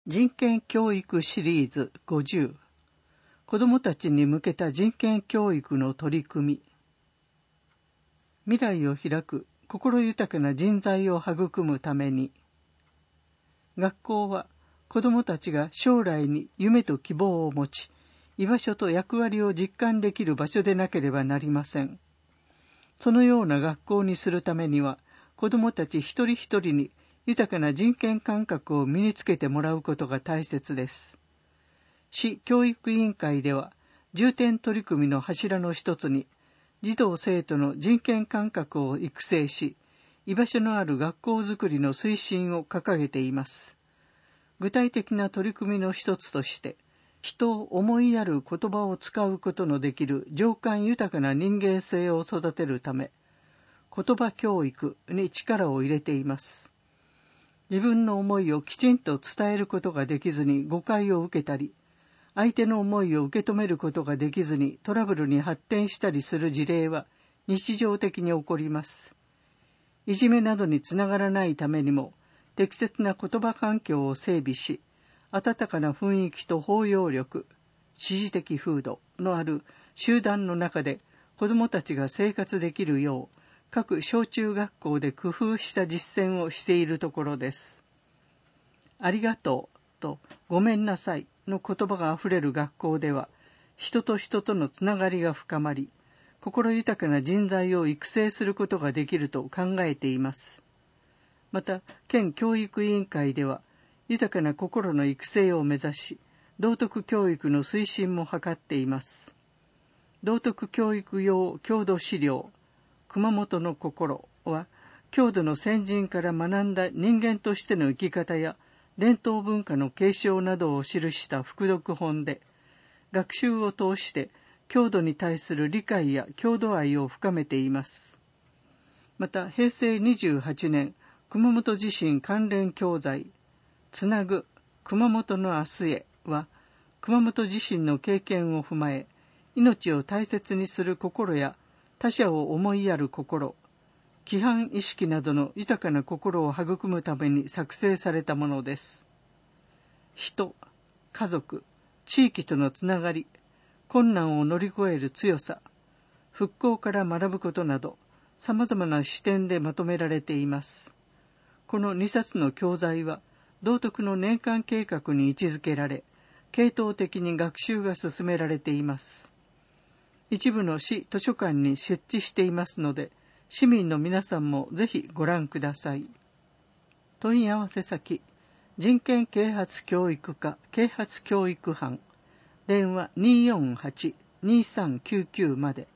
人権教育シリーズ50、子どもたちに向けた人権教育の取り組み。未来を開く心豊かな人材を育むために、学校は子どもたちが将来に夢と希望を持ち、居場所と役割を実感できる場所でなければなりません。そのような学校にするためには、子どもたち一人一人に豊かな人権感覚を身につけてもらうことが大切です。市教育委員会では、重点取り組みの柱の一つに、児童生徒の人権感覚を育成し、居場所のある学校づくりの推進を掲げています。具体的な取り組みの一つとして、人を思いやる言葉を使うことのできる情感豊かな人間性を育てるため、言葉教育に力を入れています。自分の思いをきちんと伝えることができずに誤解を受けたり、相手の思いを受け止めることができずにトラブルに発展したりする事例は日常的に起こります。いじめなどにつながらないためにも、適切な言葉環境を整備し、温かな雰囲気と包容力、支持的風土のある集団の中で子どもたちが生活できるよう、各小中学校で工夫した実践をしているところです。ありがとうとごめんなさいの言葉があふれる学校では、人と人とのつながりが深まり、心豊かな人材を育成することができると考えています。また、県教育委員会では、豊かな心の育成を目指し、道徳教育の推進も図っています。道徳教育用郷土資料、熊本の心は、郷土の先人から学んだ人間としての生き方や伝統文化の継承などを記した副読本で、学習を通して郷土に対する理解や郷土愛を深めています。また、平成28年、熊本地震関連教材、つなぐ熊本の明日へは、熊本地震の経験を踏まえ、命を大切にする心や他者を思いやる心、規範意識などの豊かな心を育むために作成されたものです。人、家族、地域とのつながり、困難を乗り越える強さ、復興から学ぶことなど、様々な視点でまとめられています。この2冊の教材は、道徳の年間計画に位置づけられ、系統的に学習が進められています。一部の市図書館に設置していますので、市民の皆さんもぜひご覧ください。問い合わせ先、人権啓発教育課啓発教育班、電話 248-2399 まで。